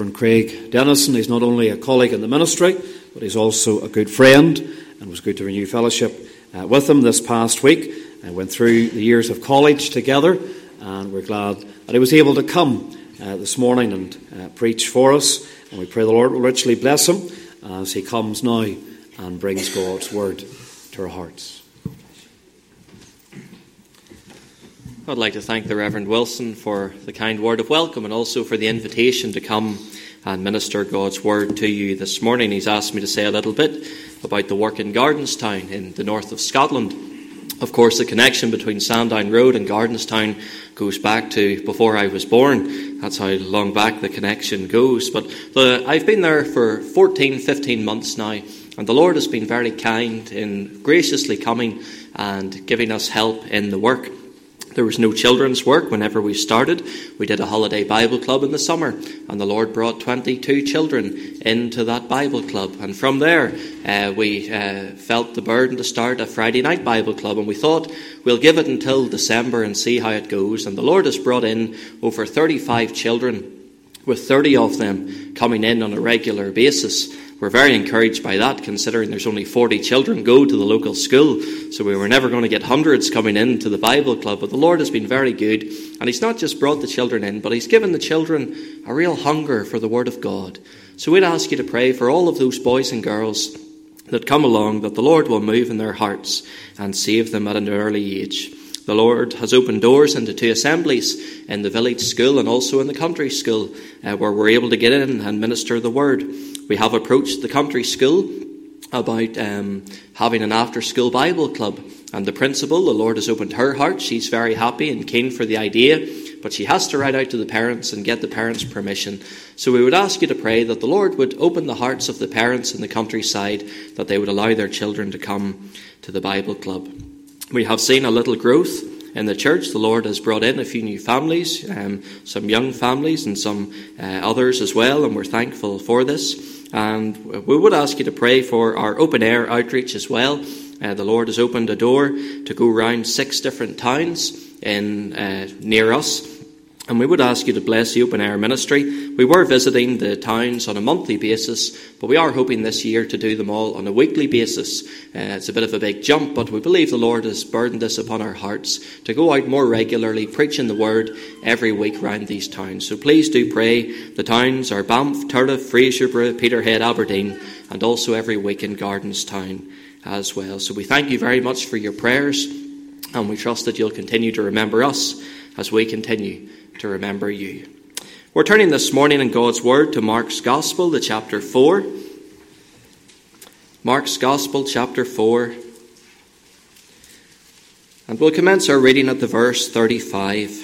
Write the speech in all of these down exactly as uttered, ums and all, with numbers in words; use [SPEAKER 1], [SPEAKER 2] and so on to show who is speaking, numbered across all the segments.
[SPEAKER 1] Reverend Craig Dennison. He's not only a colleague in the ministry, but he's also a good friend, and it was good to renew fellowship uh, with him this past week. I went through the years of college together, and we're glad that he was able to come uh, this morning and uh, preach for us. And we pray the Lord will richly bless him as he comes now and brings God's word to our hearts.
[SPEAKER 2] I'd like to thank the Reverend Wilson for the kind word of welcome and also for the invitation to come and minister God's word to you this morning. He's asked me to say a little bit about the work in Gardenstown in the north of Scotland. Of course, the connection between Sandown Road and Gardenstown goes back to before I was born. That's how long back the connection goes. But the, I've been there for fourteen, fifteen months now, and the Lord has been very kind in graciously coming and giving us help in the work. There was no children's work whenever we started. We did a holiday Bible club in the summer, and the Lord brought twenty-two children into that Bible club. And from there, uh, we uh, felt the burden to start a Friday night Bible club, and we thought we'll give it until December and see how it goes. And the Lord has brought in over thirty-five children, with thirty of them coming in on a regular basis. We're very encouraged by that, considering there's only forty children go to the local school. So we were never going to get hundreds coming into the Bible club. But the Lord has been very good. And he's not just brought the children in, but he's given the children a real hunger for the Word of God. So we'd ask you to pray for all of those boys and girls that come along, that the Lord will move in their hearts and save them at an early age. The Lord has opened doors into two assemblies in the village school and also in the country school, uh, where we're able to get in and minister the Word. We have approached the country school about um, having an after-school Bible club. And the principal, the Lord has opened her heart. She's very happy and keen for the idea, but she has to write out to the parents and get the parents' permission. So we would ask you to pray that the Lord would open the hearts of the parents in the countryside, that they would allow their children to come to the Bible club. We have seen a little growth in the church. The Lord has brought in a few new families, um, some young families and some uh, others as well, and we're thankful for this. And we would ask you to pray for our open-air outreach as well. Uh, the Lord has opened a door to go around six different towns in uh, near us. And we would ask you to bless the open-air ministry. We were visiting the towns on a monthly basis, but we are hoping this year to do them all on a weekly basis. Uh, it's a bit of a big jump, but we believe the Lord has burdened this upon our hearts to go out more regularly, preaching the Word every week around these towns. So please do pray. The towns are Banff, Turriff, Fraserburgh, Peterhead, Aberdeen, and also every week in Gardenstown as well. So we thank you very much for your prayers, and we trust that you'll continue to remember us as we continue to remember you. We're turning this morning in God's Word to Mark's Gospel, the chapter four. Mark's Gospel, chapter four. And we'll commence our reading at the verse thirty-five.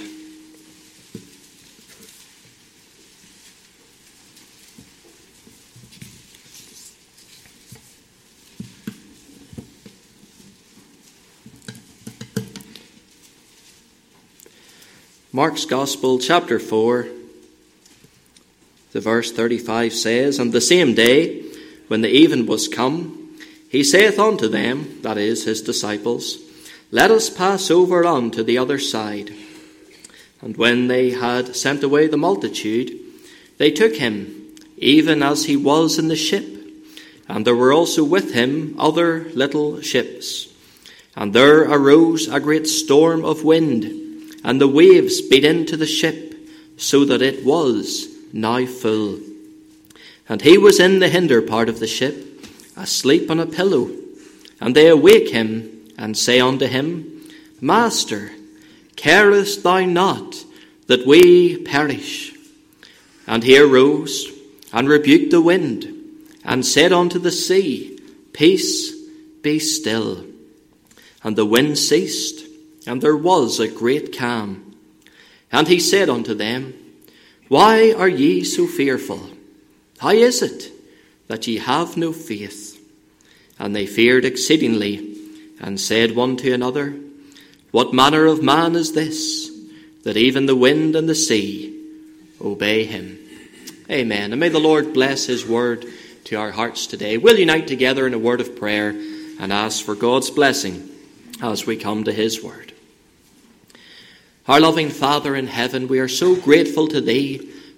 [SPEAKER 2] Mark's Gospel, chapter four, the verse thirty-five says, And the same day, when the even was come, he saith unto them, that is, his disciples, Let us pass over unto the other side. And when they had sent away the multitude, they took him, even as he was in the ship. And there were also with him other little ships. And there arose a great storm of wind, and the waves beat into the ship, so that it was now full. And he was in the hinder part of the ship, asleep on a pillow. And they awake him, and say unto him, Master, carest thou not that we perish? And he arose, and rebuked the wind, and said unto the sea, Peace, be still. And the wind ceased, and there was a great calm. And he said unto them, Why are ye so fearful? How is it that ye have no faith? And they feared exceedingly, and said one to another, What manner of man is this, that even the wind and the sea obey him? Amen. And may the Lord bless his word to our hearts today. We'll unite together in a word of prayer and ask for God's blessing as we come to his word. Our loving Father in heaven, we are so grateful to thee for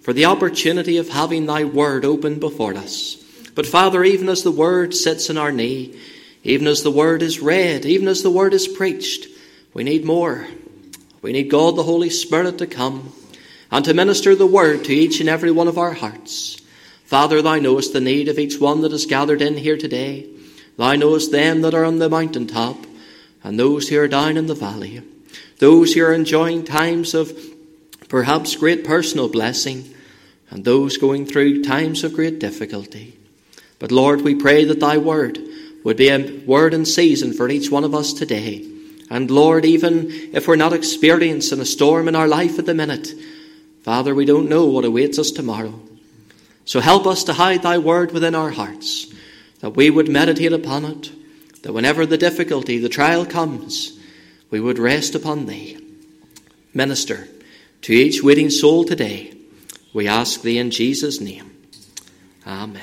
[SPEAKER 2] for the opportunity of having thy word open before us. But Father, even as the word sits in our knee, even as the word is read, even as the word is preached, we need more. We need God the Holy Spirit to come and to minister the word to each and every one of our hearts. Father, thou knowest the need of each one that is gathered in here today. Thou knowest them that are on the mountaintop and those who are down in the valley, those who are enjoying times of perhaps great personal blessing, and those going through times of great difficulty. But Lord, we pray that thy word would be a word in season for each one of us today. And Lord, even if we're not experiencing a storm in our life at the minute, Father, we don't know what awaits us tomorrow. So help us to hide thy word within our hearts, that we would meditate upon it, that whenever the difficulty, the trial comes, we would rest upon thee. Minister to each waiting soul today, we ask thee in Jesus' name. Amen.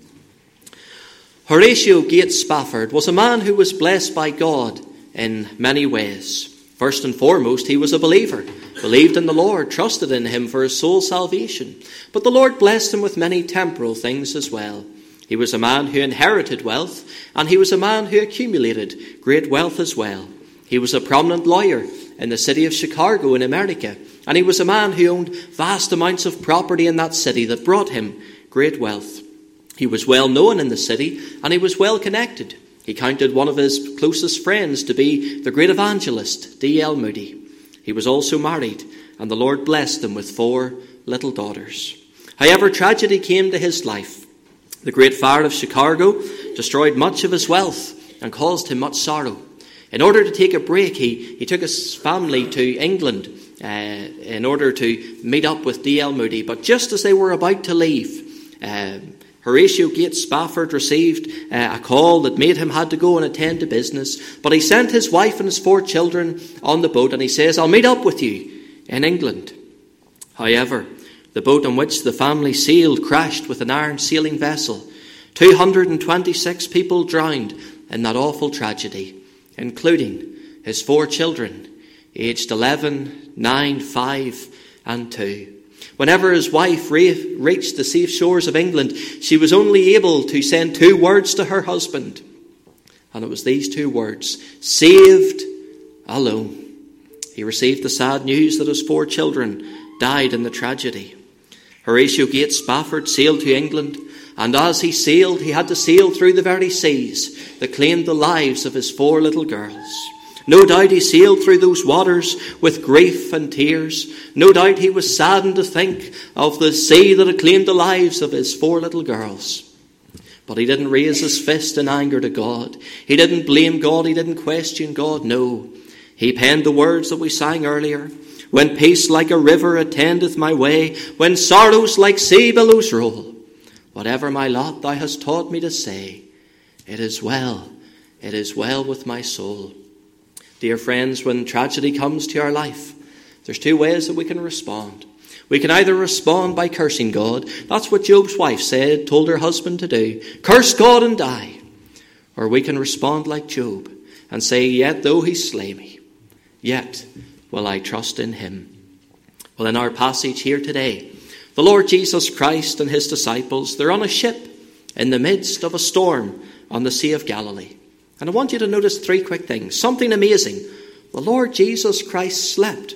[SPEAKER 2] Horatio Gates Spafford was a man who was blessed by God in many ways. First and foremost, he was a believer, believed in the Lord, trusted in him for his soul's salvation. But the Lord blessed him with many temporal things as well. He was a man who inherited wealth, and he was a man who accumulated great wealth as well. He was a prominent lawyer in the city of Chicago in America, and he was a man who owned vast amounts of property in that city that brought him great wealth. He was well known in the city, and he was well connected. He counted one of his closest friends to be the great evangelist, D L Moody. He was also married, and the Lord blessed him with four little daughters. However, tragedy came to his life. The Great Fire of Chicago destroyed much of his wealth and caused him much sorrow. In order to take a break, he, he took his family to England uh, in order to meet up with D L Moody. But just as they were about to leave, uh, Horatio Gates Spafford received uh, a call that made him had to go and attend to business. But he sent his wife and his four children on the boat, and he says, I'll meet up with you in England. However, the boat on which the family sailed crashed with an iron sailing vessel. two hundred twenty-six people drowned in that awful tragedy, including his four children, aged eleven, nine, five, and two. Whenever his wife re- reached the safe shores of England, she was only able to send two words to her husband. And it was these two words, saved alone. He received the sad news that his four children died in the tragedy. Horatio Gates Spafford sailed to England, and as he sailed, he had to sail through the very seas that claimed the lives of his four little girls. No doubt he sailed through those waters with grief and tears. No doubt he was saddened to think of the sea that had claimed the lives of his four little girls. But he didn't raise his fist in anger to God. He didn't blame God. He didn't question God. No. He penned the words that we sang earlier. When peace like a river attendeth my way, when sorrows like sea billows roll, whatever my lot thou hast taught me to say, it is well, it is well with my soul. Dear friends, when tragedy comes to our life, there's two ways that we can respond. We can either respond by cursing God. That's what Job's wife said, told her husband to do. Curse God and die. Or we can respond like Job and say, yet though he slay me, yet will I trust in him. Well, in our passage here today, the Lord Jesus Christ and his disciples, they're on a ship in the midst of a storm on the Sea of Galilee. And I want you to notice three quick things. Something amazing. The Lord Jesus Christ slept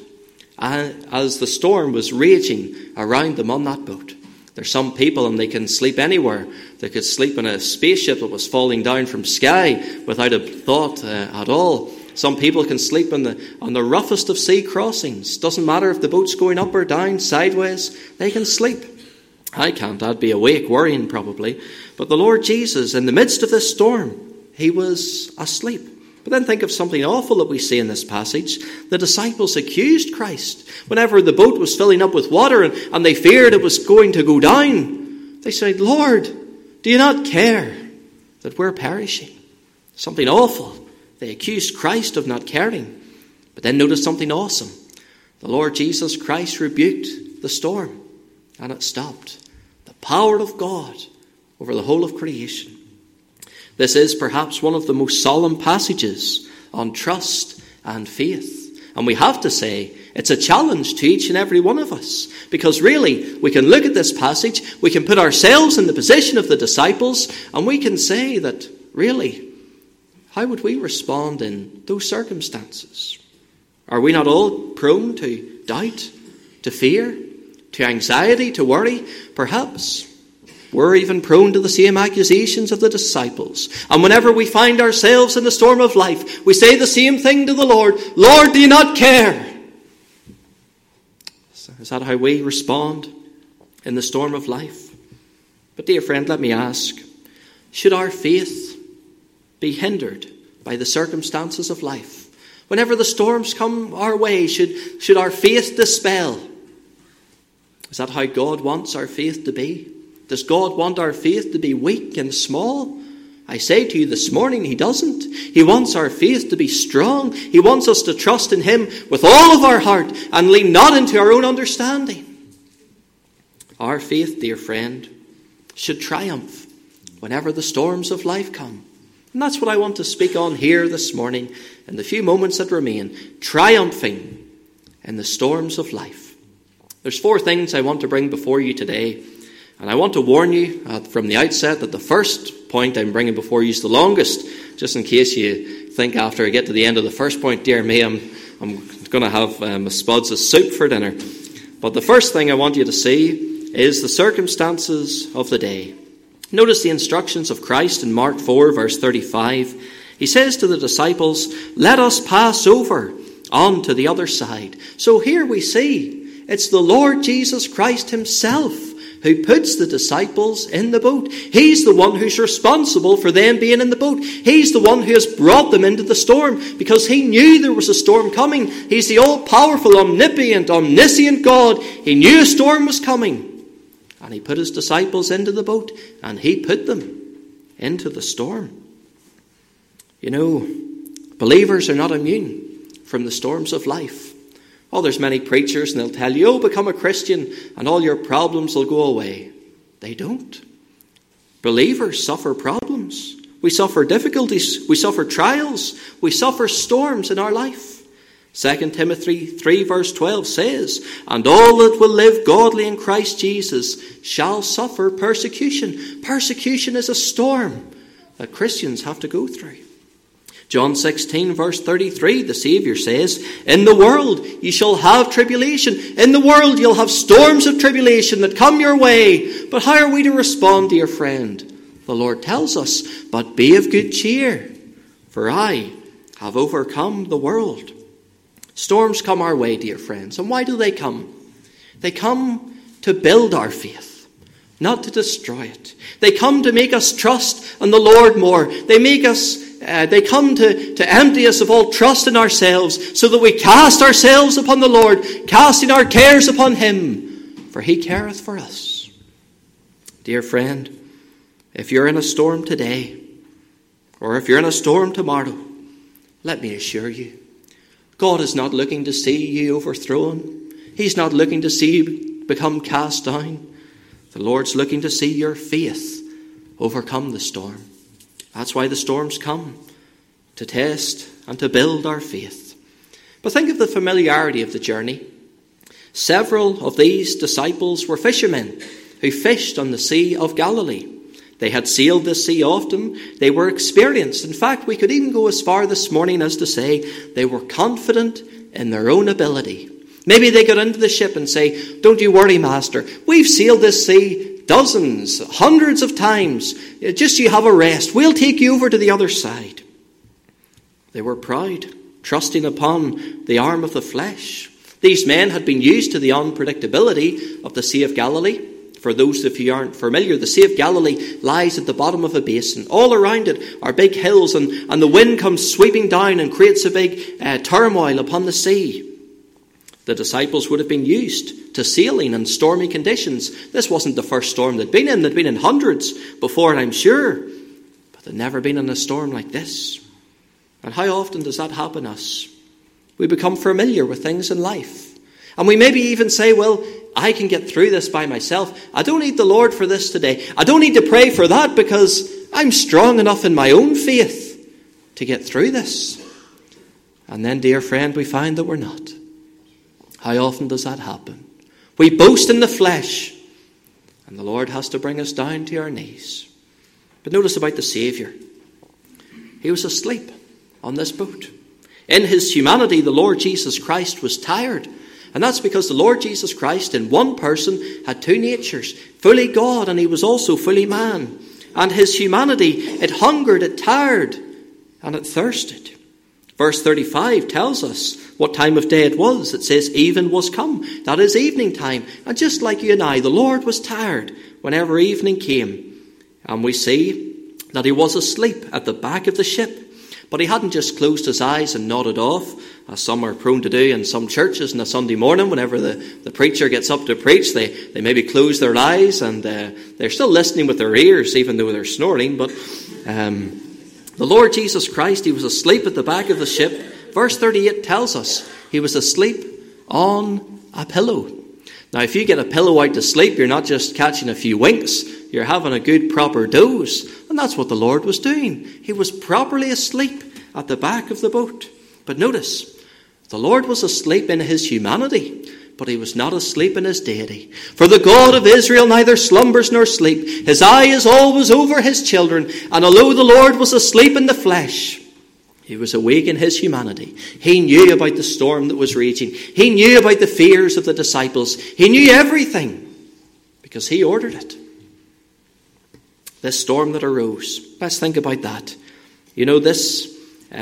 [SPEAKER 2] as the storm was raging around them on that boat. There's some people, and they can sleep anywhere. They could sleep in a spaceship that was falling down from sky without a thought uh, at all. Some people can sleep on the, on the roughest of sea crossings. Doesn't matter if the boat's going up or down, sideways, they can sleep. I can't. I'd be awake, worrying probably. But the Lord Jesus, in the midst of this storm, he was asleep. But then think of something awful that we see in this passage. The disciples accused Christ. Whenever the boat was filling up with water and, and they feared it was going to go down, they said, Lord, do you not care that we're perishing? Something awful. They accused Christ of not caring. But then notice something awesome. The Lord Jesus Christ rebuked the storm, and it stopped. The power of God over the whole of creation. This is perhaps one of the most solemn passages on trust and faith. And we have to say, It's a challenge to each and every one of us, because really we can look at this passage, we can put ourselves in the position of the disciples, and we can say that really, how would we respond in those circumstances? Are we not all prone to doubt, to fear, to anxiety, to worry? Perhaps we're even prone to the same accusations of the disciples. And whenever we find ourselves in the storm of life, we say the same thing to the Lord: Lord, do you not care? Is that how we respond in the storm of life? But dear friend, let me ask, should our faith be hindered by the circumstances of life? Whenever the storms come our way, should, should our faith dispel? Is that how God wants our faith to be? Does God want our faith to be weak and small? I say to you this morning, he doesn't. He wants our faith to be strong. He wants us to trust in him with all of our heart and lean not into our own understanding. Our faith, dear friend, should triumph whenever the storms of life come. And that's what I want to speak on here this morning in the few moments that remain. Triumphing in the storms of life. There's four things I want to bring before you today. And I want to warn you uh, from the outset that the first point I'm bringing before you is the longest, just in case you think after I get to the end of the first point, dear me, I'm, I'm going to have um, a spuds of soup for dinner. But the first thing I want you to see is the circumstances of the day. Notice the instructions of Christ in Mark four, verse thirty-five. He says to the disciples, "Let us pass over on to the other side." So here we see it's the Lord Jesus Christ himself who puts the disciples in the boat. He's the one who's responsible for them being in the boat. He's the one who has brought them into the storm because he knew there was a storm coming. He's the all-powerful, omnipotent, omniscient God. He knew a storm was coming. And he put his disciples into the boat and he put them into the storm. You know, believers are not immune from the storms of life. Oh, there's many preachers and they'll tell you, oh, become a Christian and all your problems will go away. They don't. Believers suffer problems. We suffer difficulties. We suffer trials. We suffer storms in our life. Second Timothy three verse twelve says, "And all that will live godly in Christ Jesus shall suffer persecution." Persecution is a storm that Christians have to go through. John sixteen verse thirty-three, the Saviour says, "In the world you shall have tribulation." In the world you'll have storms of tribulation that come your way. But how are we to respond, dear friend? The Lord tells us, "But be of good cheer, for I have overcome the world." Storms come our way, dear friends. And why do they come? They come to build our faith, not to destroy it. They come to make us trust in the Lord more. They make us Uh, they come to, to empty us of all trust in ourselves so that we cast ourselves upon the Lord, casting our cares upon him, for he careth for us. Dear friend, if you're in a storm today, or if you're in a storm tomorrow, let me assure you, God is not looking to see you overthrown. He's not looking to see you become cast down. The Lord's looking to see your faith overcome the storm. That's why the storms come, to test and to build our faith. But think of the familiarity of the journey. Several of these disciples were fishermen who fished on the Sea of Galilee. They had sailed this sea often. They were experienced. In fact, we could even go as far this morning as to say they were confident in their own ability. Maybe they got into the ship and say, "Don't you worry, Master. We've sailed this sea dozens, hundreds of times. Just you have a rest. We'll take you over to the other side." They were proud, trusting upon the arm of the flesh. These men had been used to the unpredictability of the Sea of Galilee. For those of you who aren't familiar, the Sea of Galilee lies at the bottom of a basin. All around it are big hills, and, and the wind comes sweeping down and creates a big uh, turmoil upon the sea. The disciples would have been used to sailing in stormy conditions. This wasn't the first storm they'd been in. They'd been in hundreds before, I'm sure. But they'd never been in a storm like this. And how often does that happen to us? We become familiar with things in life. And we maybe even say, well, I can get through this by myself. I don't need the Lord for this today. I don't need to pray for that because I'm strong enough in my own faith to get through this. And then, dear friend, we find that we're not. How often does that happen? We boast in the flesh, and the Lord has to bring us down to our knees. But notice about the Saviour. He was asleep on this boat. In his humanity, the Lord Jesus Christ was tired. And that's because the Lord Jesus Christ in one person had two natures, fully God, and he was also fully man. And his humanity, it hungered, it tired, and it thirsted. Verse thirty-five tells us what time of day it was. It says, even was come. That is evening time. And just like you and I, the Lord was tired whenever evening came. And we see that he was asleep at the back of the ship. But he hadn't just closed his eyes and nodded off, as some are prone to do in some churches on a Sunday morning. Whenever the, the preacher gets up to preach, they, they maybe close their eyes and uh, they're still listening with their ears, even though they're snoring. But um, the Lord Jesus Christ, he was asleep at the back of the ship. Verse thirty-eight tells us he was asleep on a pillow. Now, if you get a pillow out to sleep, you're not just catching a few winks. You're having a good proper doze. And that's what the Lord was doing. He was properly asleep at the back of the boat. But notice, the Lord was asleep in his humanity, but he was not asleep in his deity. For the God of Israel neither slumbers nor sleep. His eye is always over his children. And although the Lord was asleep in the flesh, he was awake in his humanity. He knew about the storm that was raging. He knew about the fears of the disciples. He knew everything because he ordered it. This storm that arose. Let's think about that. You know, this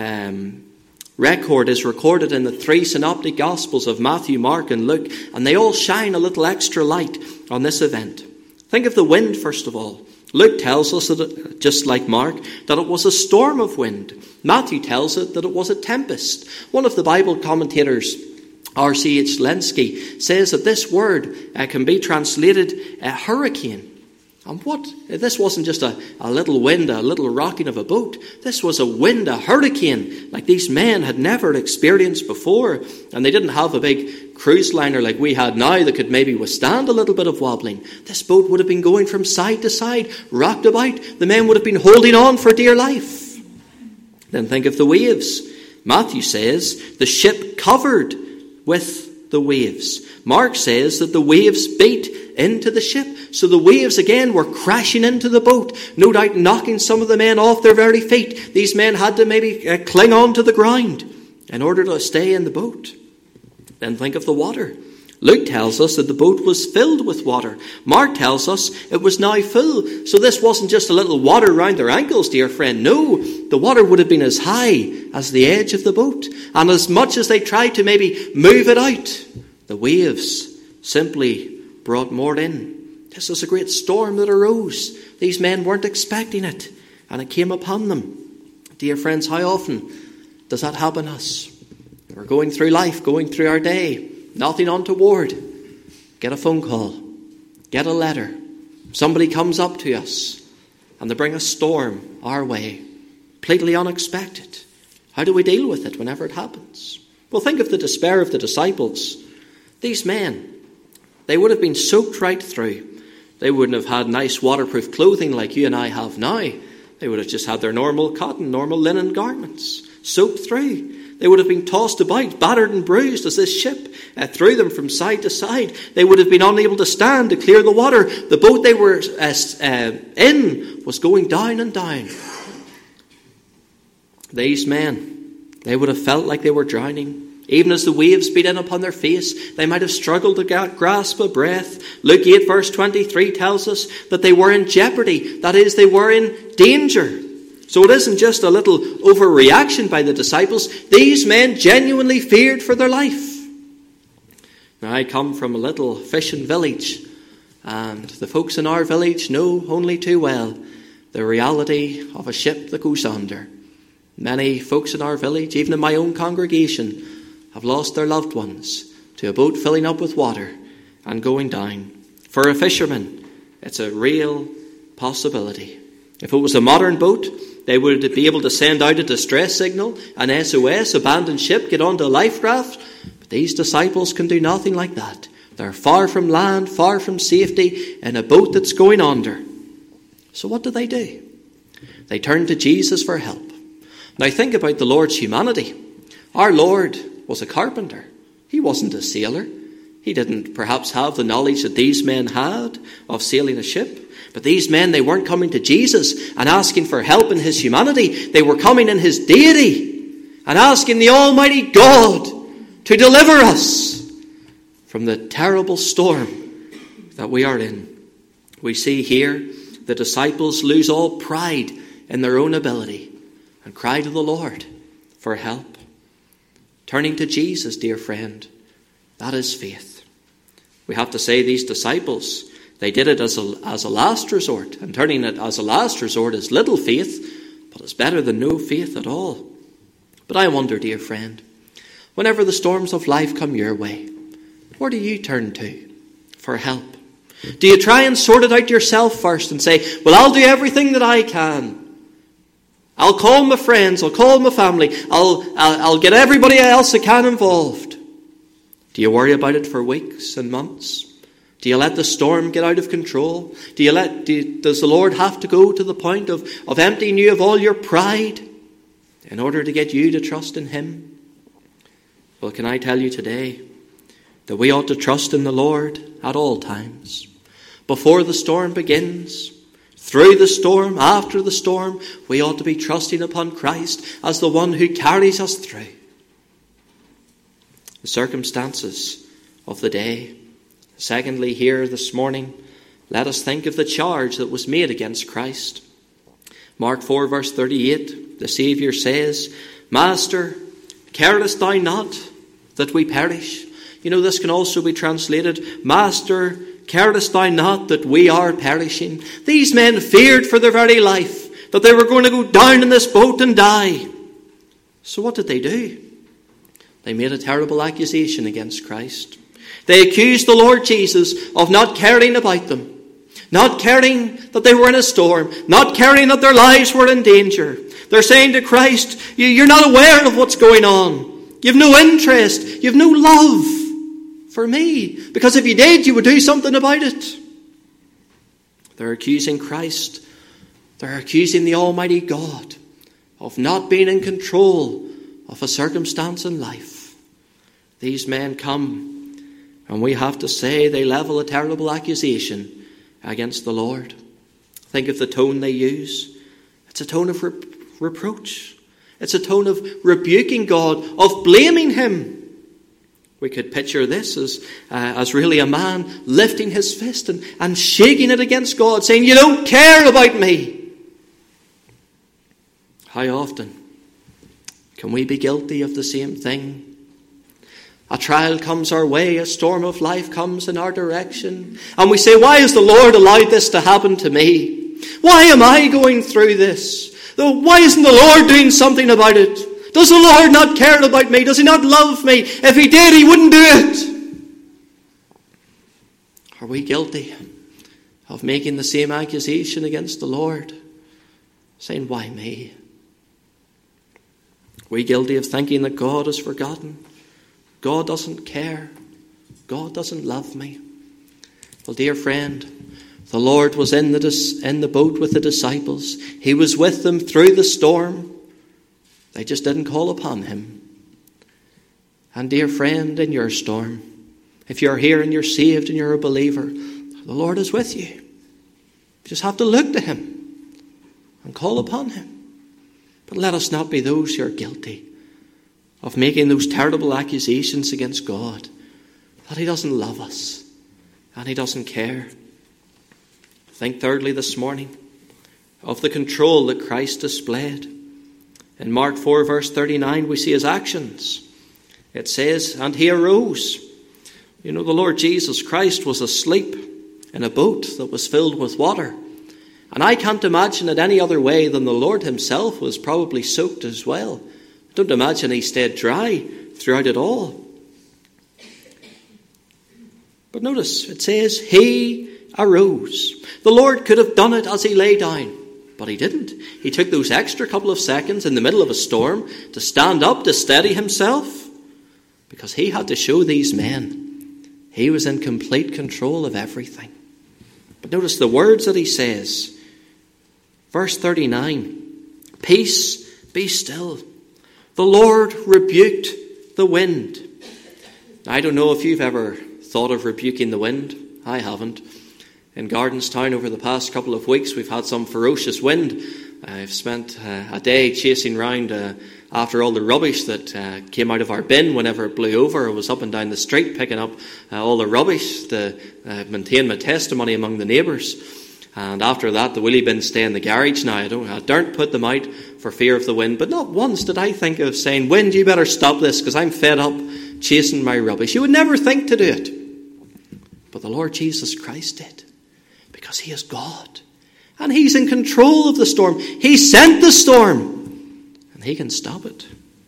[SPEAKER 2] um, record is recorded in the three synoptic Gospels of Matthew, Mark, and Luke, and they all shine a little extra light on this event. Think of the wind, first of all. Luke tells us, that it, just like Mark, that it was a storm of wind. Matthew tells it that it was a tempest. One of the Bible commentators, R C H Lenski, says that this word uh, can be translated a hurricane. And what? This wasn't just a, a little wind, a little rocking of a boat. This was a wind, a hurricane, like these men had never experienced before. And they didn't have a big cruise liner like we had now that could maybe withstand a little bit of wobbling. This boat would have been going from side to side, rocked about. The men would have been holding on for dear life. Then think of the waves. Matthew says the ship covered with the waves. Mark says that the waves beat into the ship. So the waves again were crashing into the boat, no doubt knocking some of the men off their very feet. These men had to maybe uh, cling on to the ground in order to stay in the boat. Then think of the water. Luke tells us that the boat was filled with water. Mark tells us it was now full. So this wasn't just a little water around their ankles, dear friend. No, the water would have been as high as the edge of the boat. And as much as they tried to maybe move it out, the waves simply brought more in. This was a great storm that arose. These men weren't expecting it, and it came upon them. Dear friends, how often does that happen to us? We're going through life, going through our day, nothing untoward. Get a phone call, get a letter. Somebody comes up to us, and they bring a storm our way, completely unexpected. How do we deal with it whenever it happens? Well, think of the despair of the disciples. These men, they would have been soaked right through. They wouldn't have had nice waterproof clothing like you and I have now. They would have just had their normal cotton, normal linen garments, soaked through. They would have been tossed about, battered and bruised as this ship uh, threw them from side to side. They would have been unable to stand to clear the water. The boat they were uh, uh, in was going down and down. These men, they would have felt like they were drowning. Even as the waves beat in upon their face, they might have struggled to grasp a breath. Luke eight verse twenty-three tells us that they were in jeopardy. That is, they were in danger. So it isn't just a little overreaction by the disciples. These men genuinely feared for their life. Now, I come from a little fishing village, and the folks in our village know only too well the reality of a ship that goes under. Many folks in our village, even in my own congregation, have lost their loved ones to a boat filling up with water and going down. For a fisherman, it's a real possibility. If it was a modern boat, they would be able to send out a distress signal, an S O S, abandon ship, get onto a life raft. But these disciples can do nothing like that. They're far from land, far from safety, in a boat that's going under. So what do they do? They turn to Jesus for help. Now think about the Lord's humanity. Our Lord was a carpenter. He wasn't a sailor. He didn't perhaps have the knowledge that these men had of sailing a ship. But these men, they weren't coming to Jesus and asking for help in his humanity. They were coming in his deity and asking the Almighty God to deliver us from the terrible storm that we are in. We see here the disciples lose all pride in their own ability and cry to the Lord for help. Turning to Jesus, dear friend, that is faith. We have to say these disciples, they did it as a, as a last resort, and turning it as a last resort is little faith, but it's better than no faith at all. But I wonder, dear friend, whenever the storms of life come your way, where do you turn to for help? Do you try and sort it out yourself first and say, well, I'll do everything that I can. I'll call my friends, I'll call my family, I'll, I'll, I'll get everybody else I can involved. Do you worry about it for weeks and months? Do you let the storm get out of control? Do you let? Do you, does the Lord have to go to the point of, of emptying you of all your pride in order to get you to trust in him? Well, can I tell you today that we ought to trust in the Lord at all times. Before the storm begins, through the storm, after the storm, we ought to be trusting upon Christ as the one who carries us through. The circumstances of the day. Secondly, here this morning, let us think of the charge that was made against Christ. Mark four verse thirty-eight, the Saviour says, Master, carest thou not that we perish? You know, this can also be translated, Master, carest thou not that we are perishing? These men feared for their very life, that they were going to go down in this boat and die. So what did they do? They made a terrible accusation against Christ. They accused the Lord Jesus of not caring about them, not caring that they were in a storm, not caring that their lives were in danger. They're saying to Christ, you're not aware of what's going on. You've no interest. You've no love for me. Because if you did, you would do something about it. They're accusing Christ. They're accusing the Almighty God of not being in control of a circumstance in life. These men come, and we have to say they level a terrible accusation against the Lord. Think of the tone they use. It's a tone of re- reproach. It's a tone of rebuking God, of blaming him. We could picture this as, uh, as really a man lifting his fist and, and shaking it against God, saying, you don't care about me. How often can we be guilty of the same thing? A trial comes our way, a storm of life comes in our direction, and we say, why has the Lord allowed this to happen to me? Why am I going through this? Why isn't the Lord doing something about it? Does the Lord not care about me? Does he not love me? If he did, he wouldn't do it. Are we guilty of making the same accusation against the Lord? Saying, why me? Are we guilty of thinking that God has forgotten? God doesn't care. God doesn't love me. Well, dear friend, the Lord was in the, dis- in the boat with the disciples. He was with them through the storm. They just didn't call upon him. And dear friend, in your storm, if you're here and you're saved and you're a believer, the Lord is with you. You just have to look to him and call upon him. But let us not be those who are guilty of making those terrible accusations against God, that he doesn't love us and he doesn't care. Think thirdly this morning of the control that Christ displayed. In Mark four verse thirty-nine we see his actions. It says, and he arose. You know, the Lord Jesus Christ was asleep in a boat that was filled with water. And I can't imagine it any other way than the Lord himself was probably soaked as well. I don't imagine he stayed dry throughout it all. But notice, it says, he arose. The Lord could have done it as he lay down, but he didn't. He took those extra couple of seconds in the middle of a storm to stand up, to steady himself, because he had to show these men he was in complete control of everything. But notice the words that he says. Verse thirty-nine, peace, be still. The Lord rebuked the wind. I don't know if you've ever thought of rebuking the wind. I haven't. In Gardenstown over the past couple of weeks, we've had some ferocious wind. I've spent uh, a day chasing round uh, after all the rubbish that uh, came out of our bin whenever it blew over. I was up and down the street picking up uh, all the rubbish to uh, maintain my testimony among the neighbours. And after that, the wheelie bins stay in the garage now. I don't, I daren't put them out for fear of the wind. But not once did I think of saying, "Wind, you better stop this because I'm fed up chasing my rubbish." You would never think to do it. But the Lord Jesus Christ did, because he is God. And he's in control of the storm. He sent the storm, and he can stop it.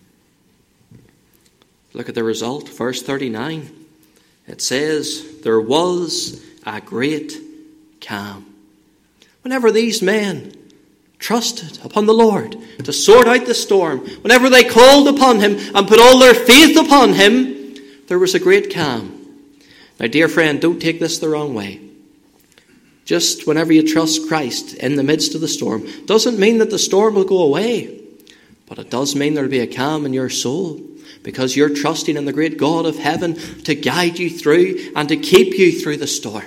[SPEAKER 2] Look at the result, verse thirty-nine. It says, there was a great calm. Whenever these men trusted upon the Lord to sort out the storm, whenever they called upon him and put all their faith upon him, there was a great calm. Now, dear friend, don't take this the wrong way. Just whenever you trust Christ in the midst of the storm doesn't mean that the storm will go away. But it does mean there will be a calm in your soul, because you're trusting in the great God of heaven to guide you through and to keep you through the storm.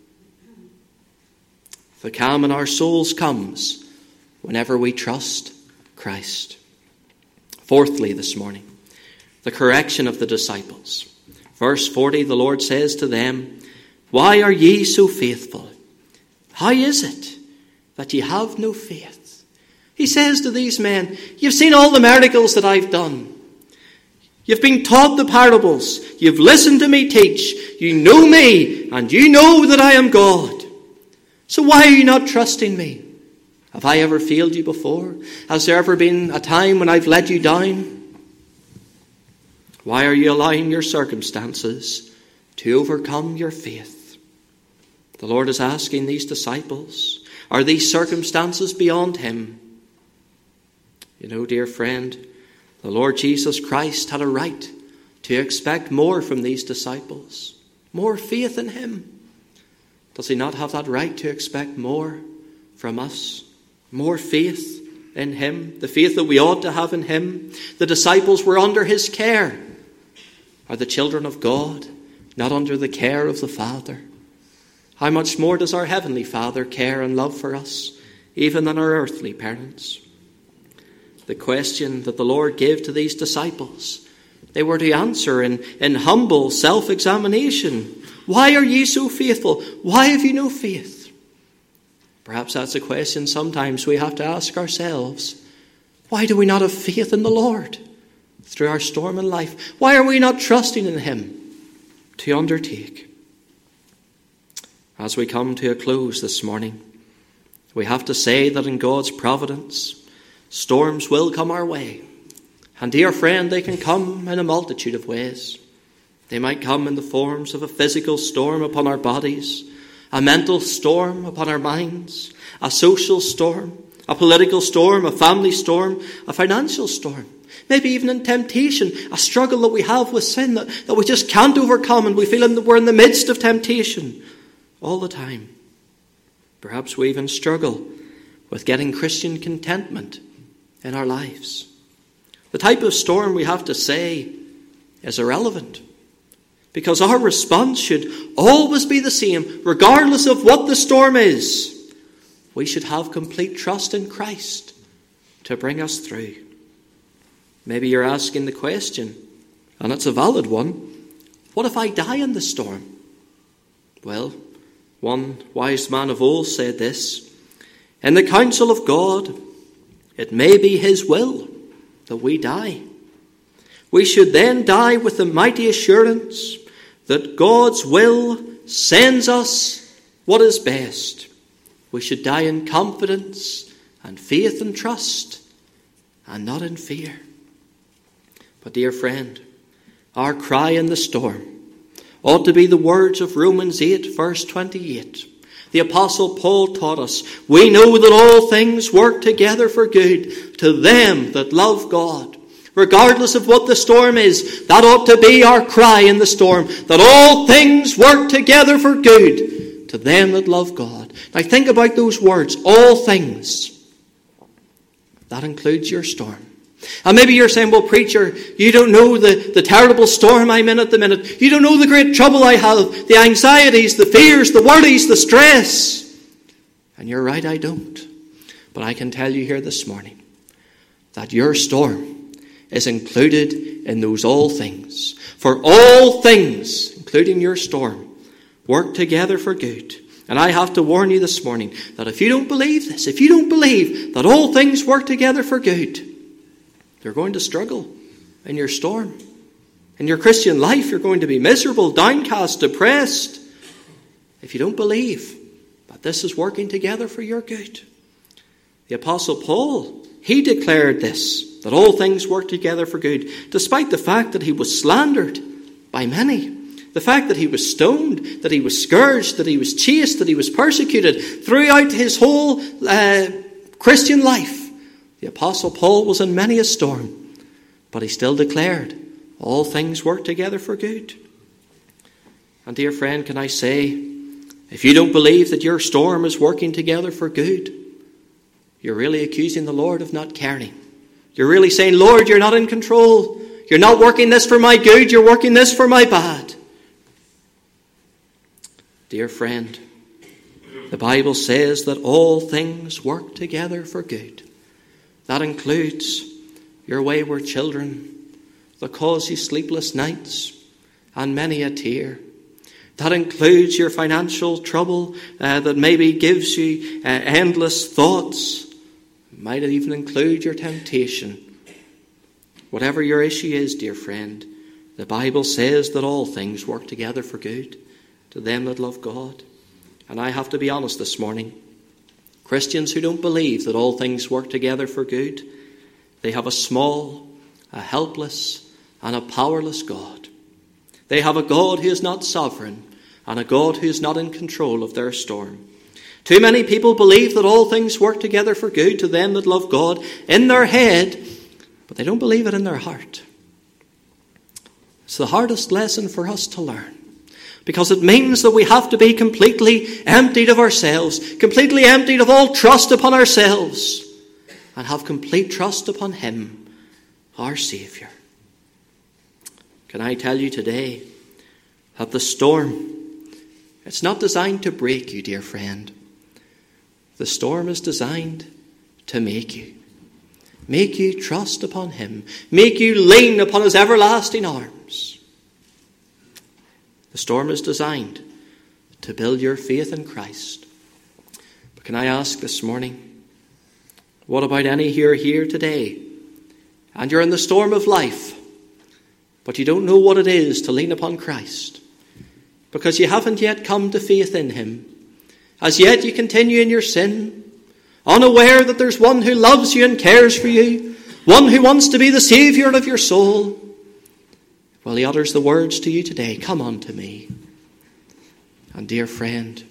[SPEAKER 2] The calm in our souls comes whenever we trust Christ. Fourthly, this morning, the correction of the disciples. Verse forty, the Lord says to them, "Why are ye so faithful? How is it that ye have no faith?" He says to these men, "You've seen all the miracles that I've done. You've been taught the parables. You've listened to me teach. You know me, and you know that I am God. So why are you not trusting me? Have I ever failed you before? Has there ever been a time when I've let you down? Why are you allowing your circumstances to overcome your faith?" The Lord is asking these disciples, are these circumstances beyond him? You know, dear friend, the Lord Jesus Christ had a right to expect more from these disciples, more faith in him. Does he not have that right to expect more from us? More faith in him, the faith that we ought to have in him. The disciples were under his care. Are the children of God not under the care of the Father? How much more does our Heavenly Father care and love for us, even than our earthly parents? The question that the Lord gave to these disciples, they were to answer in, in humble self-examination. Why are ye so faithful? Why have you no faith? Perhaps that's a question sometimes we have to ask ourselves. Why do we not have faith in the Lord through our storm in life? Why are we not trusting in him to undertake? As we come to a close this morning, we have to say that in God's providence, storms will come our way. And dear friend, they can come in a multitude of ways. They might come in the forms of a physical storm upon our bodies, a mental storm upon our minds, a social storm, a political storm, a family storm, a financial storm. Maybe even in temptation, a struggle that we have with sin that, that we just can't overcome, and we feel that we're in the midst of temptation all the time. Perhaps we even struggle with getting Christian contentment in our lives. The type of storm, we have to say, is irrelevant, because our response should always be the same, regardless of what the storm is. We should have complete trust in Christ to bring us through. Maybe you're asking the question, and it's a valid one, what if I die in the storm? Well, one wise man of old said this, in the counsel of God, it may be his will that we die. We should then die with the mighty assurance that God's will sends us what is best. We should die in confidence and faith and trust, and not in fear. But dear friend, our cry in the storm ought to be the words of Romans eight, verse twenty-eight. The Apostle Paul taught us, we know that all things work together for good to them that love God. Regardless of what the storm is, that ought to be our cry in the storm, that all things work together for good to them that love God. Now think about those words, all things. That includes your storm. And maybe you're saying, well, preacher, you don't know the, the terrible storm I'm in at the minute. You don't know the great trouble I have, the anxieties, the fears, the worries, the stress. And you're right, I don't. But I can tell you here this morning that your storm is included in those all things. For all things, including your storm, work together for good. And I have to warn you this morning that if you don't believe this, if you don't believe that all things work together for good, you're going to struggle in your storm. In your Christian life, you're going to be miserable, downcast, depressed, if you don't believe that this is working together for your good. The Apostle Paul, he declared this, that all things work together for good, despite the fact that he was slandered by many. The fact that he was stoned, that he was scourged, that he was chased, that he was persecuted throughout his whole uh, Christian life. The Apostle Paul was in many a storm, but he still declared, all things work together for good. And dear friend, can I say, if you don't believe that your storm is working together for good, you're really accusing the Lord of not caring. You're really saying, Lord, you're not in control. You're not working this for my good, you're working this for my bad. Dear friend, the Bible says that all things work together for good. That includes your wayward children, that cause you sleepless nights and many a tear. That includes your financial trouble uh, that maybe gives you uh, endless thoughts. It might even include your temptation. Whatever your issue is, dear friend, the Bible says that all things work together for good to them that love God. And I have to be honest this morning. Christians who don't believe that all things work together for good, they have a small, a helpless, and a powerless God. They have a God who is not sovereign and a God who is not in control of their storm. Too many people believe that all things work together for good to them that love God in their head, but they don't believe it in their heart. It's the hardest lesson for us to learn, because it means that we have to be completely emptied of ourselves, completely emptied of all trust upon ourselves, and have complete trust upon Him, our Saviour. Can I tell you today that the storm, it's not designed to break you, dear friend. The storm is designed to make you. Make you trust upon Him. Make you lean upon His everlasting arms. The storm is designed to build your faith in Christ. But can I ask this morning, what about any here here today, and you're in the storm of life, but you don't know what it is to lean upon Christ, because you haven't yet come to faith in Him. As yet you continue in your sin, unaware that there's one who loves you and cares for you, one who wants to be the Saviour of your soul. Well, He utters the words to you today, come unto me. And dear friend,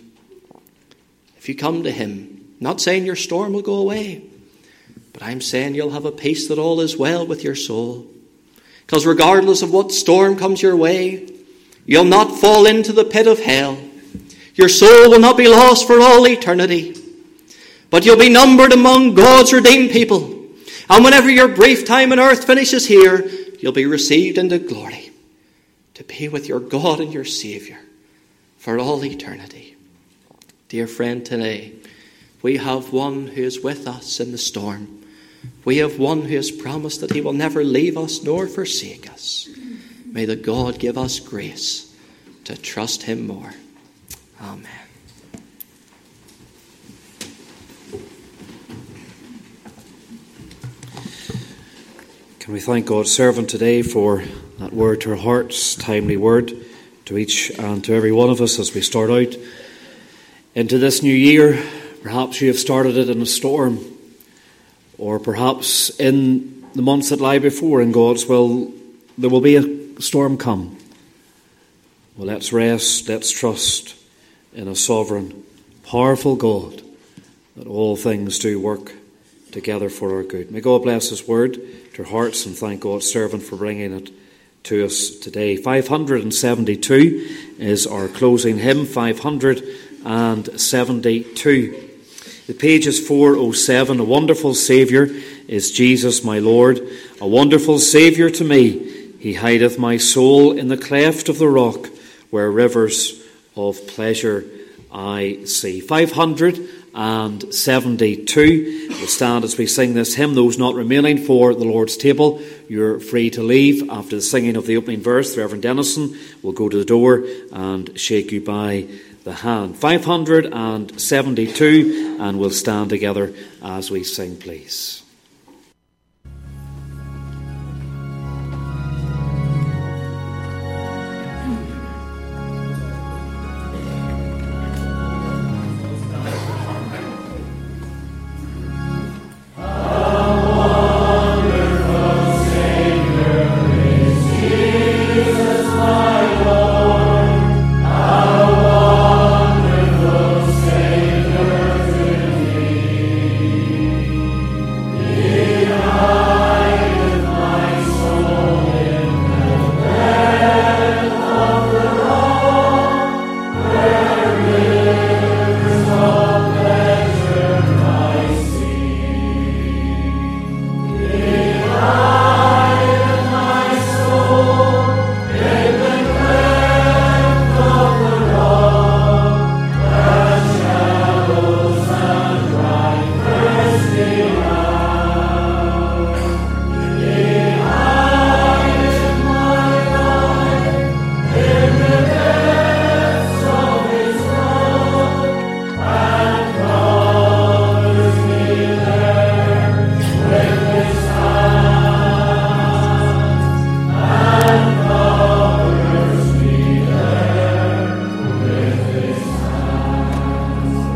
[SPEAKER 2] if you come to Him, not saying your storm will go away, but I'm saying you'll have a peace that all is well with your soul. Because regardless of what storm comes your way, you'll not fall into the pit of hell. Your soul will not be lost for all eternity, but you'll be numbered among God's redeemed people. And whenever your brief time on earth finishes here, you'll be received into glory to be with your God and your Saviour for all eternity. Dear friend, today we have one who is with us in the storm. We have one who has promised that He will never leave us nor forsake us. May the God give us grace to trust Him more. Amen.
[SPEAKER 1] Can we thank God's servant today for that word to our hearts, timely word to each and to every one of us as we start out into this new year. Perhaps you have started it in a storm, or perhaps in the months that lie before, in God's will, there will be a storm come. Well, let's rest, let's trust in a sovereign, powerful God, that all things do work together for our good. May God bless His word to our hearts, and thank God's servant for bringing it to us today. five hundred seventy-two is our closing hymn, five hundred seventy-two. The page is four oh seven. A wonderful Saviour is Jesus my Lord, a wonderful Saviour to me. He hideth my soul in the cleft of the rock, where rivers of pleasure I see. five hundred seventy-two. We'll stand as we sing this hymn. Those not remaining for the Lord's table, you're free to leave. After the singing of the opening verse, the Reverend Dennison will go to the door and shake you by the hand. five hundred seventy-two, and we'll stand together as we sing, please.